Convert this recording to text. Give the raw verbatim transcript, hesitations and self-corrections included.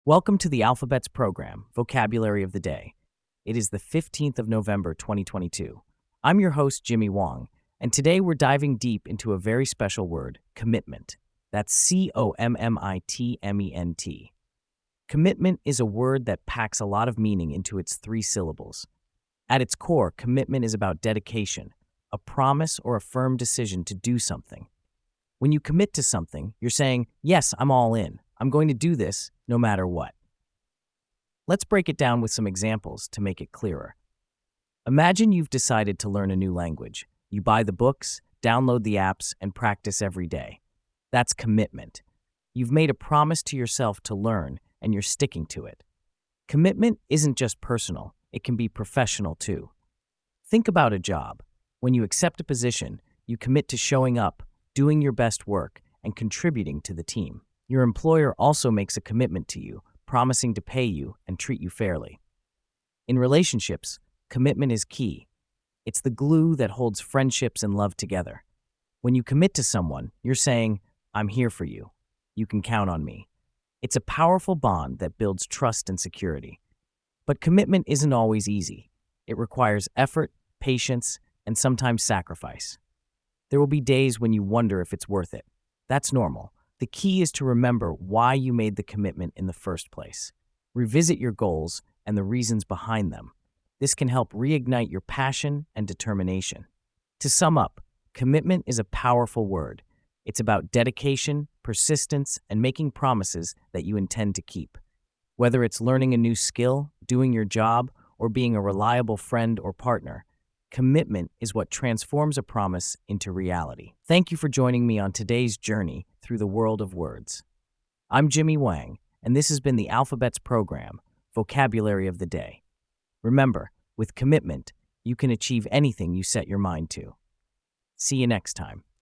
Welcome to the Alphabets program, Vocabulary of the Day. It is the fifteenth of November, twenty twenty-two. I'm your host, Jimmy Wong, and today we're diving deep into a very special word, commitment. That's C O M M I T M E N T. Commitment is a word that packs a lot of meaning into its three syllables. At its core, commitment is about dedication, a promise or a firm decision to do something. When you commit to something, you're saying, yes, I'm all in. I'm going to do this no matter what. Let's break it down with some examples to make it clearer. Imagine you've decided to learn a new language. You buy the books, download the apps, and practice every day. That's commitment. You've made a promise to yourself to learn, and you're sticking to it. Commitment isn't just personal, it can be professional too. Think about a job. When you accept a position, you commit to showing up, doing your best work, and contributing to the team. Your employer also makes a commitment to you, promising to pay you and treat you fairly. In relationships, commitment is key. It's the glue that holds friendships and love together. When you commit to someone, you're saying, I'm here for you. You can count on me. It's a powerful bond that builds trust and security. But commitment isn't always easy. It requires effort, patience, and sometimes sacrifice. There will be days when you wonder if it's worth it. That's normal. The key is to remember why you made the commitment in the first place. Revisit your goals and the reasons behind them. This can help reignite your passion and determination. To sum up, commitment is a powerful word. It's about dedication, persistence, and making promises that you intend to keep. Whether it's learning a new skill, doing your job, or being a reliable friend or partner, commitment is what transforms a promise into reality. Thank you for joining me on today's journey through the world of words. I'm Jimmy Wang, and this has been the Alphabets program, Vocabulary of the Day. Remember, with commitment, you can achieve anything you set your mind to. See you next time.